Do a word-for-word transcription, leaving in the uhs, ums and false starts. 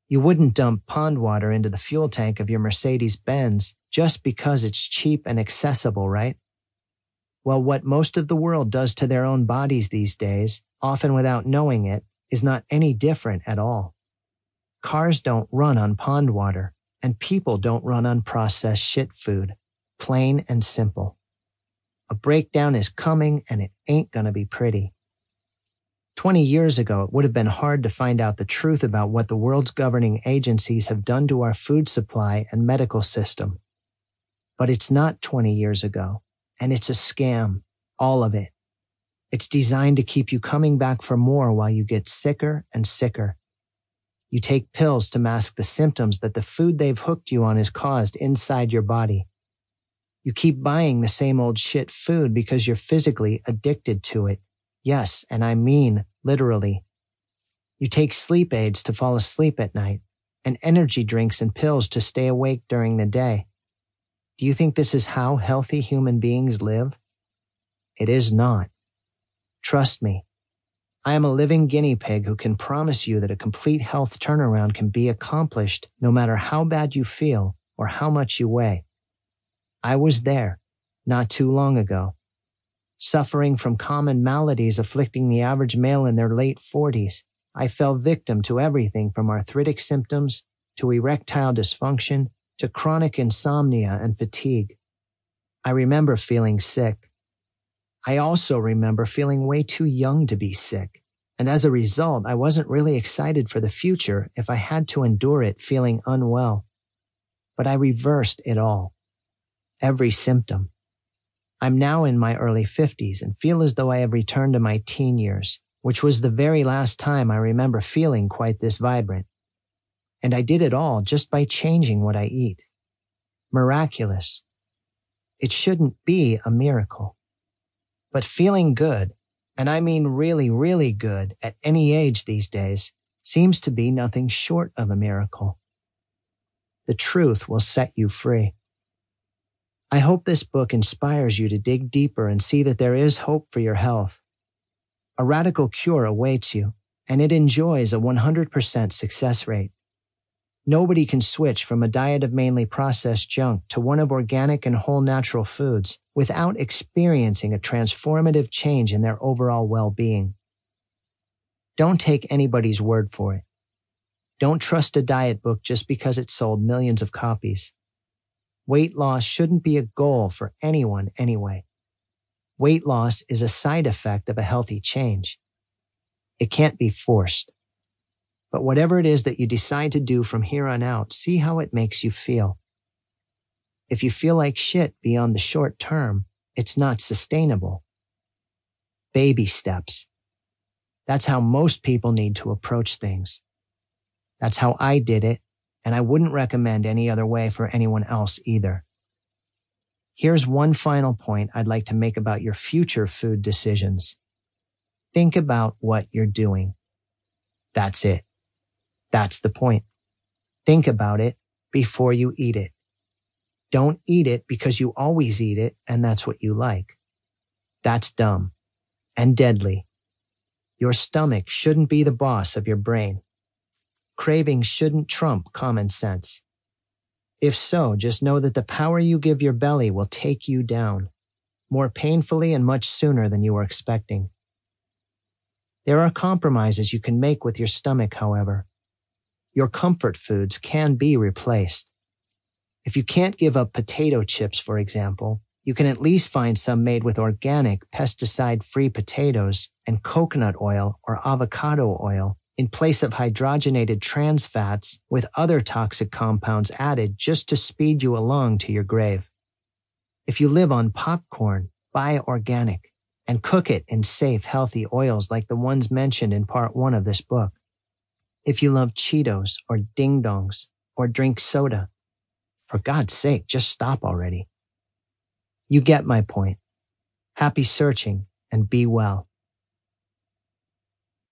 You wouldn't dump pond water into the fuel tank of your Mercedes-Benz just because it's cheap and accessible, right? Well, what most of the world does to their own bodies these days, often without knowing it, is not any different at all. Cars don't run on pond water, and people don't run on processed shit food. Plain and simple. A breakdown is coming, and it ain't gonna be pretty. Twenty years ago, it would have been hard to find out the truth about what the world's governing agencies have done to our food supply and medical system. But it's not twenty years ago, and it's a scam, all of it. It's designed to keep you coming back for more while you get sicker and sicker. You take pills to mask the symptoms that the food they've hooked you on has caused inside your body. You keep buying the same old shit food because you're physically addicted to it. Yes, and I mean literally. You take sleep aids to fall asleep at night, and energy drinks and pills to stay awake during the day. Do you think this is how healthy human beings live? It is not. Trust me. I am a living guinea pig who can promise you that a complete health turnaround can be accomplished no matter how bad you feel or how much you weigh. I was there, not too long ago. Suffering from common maladies afflicting the average male in their late forties, I fell victim to everything from arthritic symptoms to erectile dysfunction to chronic insomnia and fatigue. I remember feeling sick. I also remember feeling way too young to be sick, and as a result, I wasn't really excited for the future if I had to endure it feeling unwell. But I reversed it all. Every symptom. I'm now in my early fifties and feel as though I have returned to my teen years, which was the very last time I remember feeling quite this vibrant. And I did it all just by changing what I eat. Miraculous. It shouldn't be a miracle. But feeling good, and I mean really, really good at any age these days, seems to be nothing short of a miracle. The truth will set you free. I hope this book inspires you to dig deeper and see that there is hope for your health. A radical cure awaits you, and it enjoys a one hundred percent success rate. Nobody can switch from a diet of mainly processed junk to one of organic and whole natural foods without experiencing a transformative change in their overall well-being. Don't take anybody's word for it. Don't trust a diet book just because it sold millions of copies. Weight loss shouldn't be a goal for anyone anyway. Weight loss is a side effect of a healthy change. It can't be forced. But whatever it is that you decide to do from here on out, see how it makes you feel. If you feel like shit beyond the short term, it's not sustainable. Baby steps. That's how most people need to approach things. That's how I did it, and I wouldn't recommend any other way for anyone else either. Here's one final point I'd like to make about your future food decisions. Think about what you're doing. That's it. That's the point. Think about it before you eat it. Don't eat it because you always eat it and that's what you like. That's dumb and deadly. Your stomach shouldn't be the boss of your brain. Cravings shouldn't trump common sense. If so, just know that the power you give your belly will take you down, more painfully and much sooner than you were expecting. There are compromises you can make with your stomach, however. Your comfort foods can be replaced. If you can't give up potato chips, for example, you can at least find some made with organic, pesticide-free potatoes and coconut oil or avocado oil in place of hydrogenated trans fats with other toxic compounds added just to speed you along to your grave. If you live on popcorn, buy organic and cook it in safe, healthy oils like the ones mentioned in part one of this book. If you love Cheetos or Ding Dongs or drink soda, for God's sake, just stop already. You get my point. Happy searching and be well.